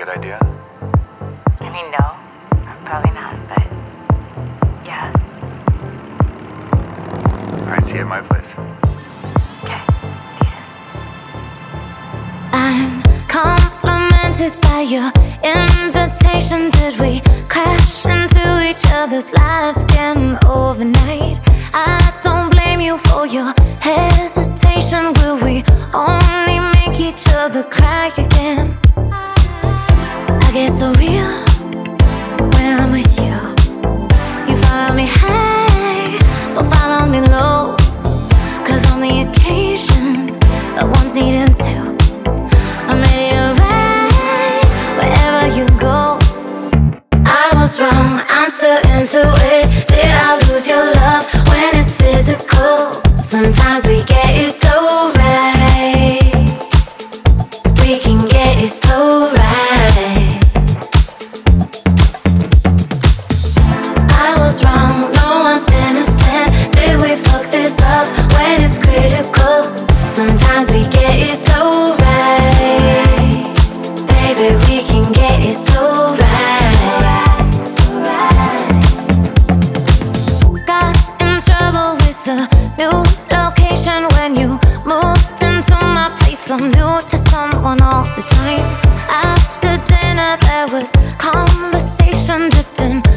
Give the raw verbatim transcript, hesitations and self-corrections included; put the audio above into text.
idea? I mean, no, probably not, but yeah. Alright, see you at my place. Okay, decent. I'm complimented by your invitation. Did we crash into each other's lives again overnight? I don't blame you for your hesitation. Will we only make each other cry again? I get so real when I'm with you. You follow me high, don't follow me low. Cause on the occasion that one's needing two, I'm ready to ride wherever you go. I was wrong, I'm still into it. Did I lose your love when it's physical? Sometimes we get it so right. We can get it so right. I was wrong, no one's innocent. Did we fuck this up when it's critical? Sometimes we get it so right. Baby, we can get it so right. So right. Got in trouble with a new location when you moved into my place. I'm new to someone all the time. After dinner there was conversation dripped in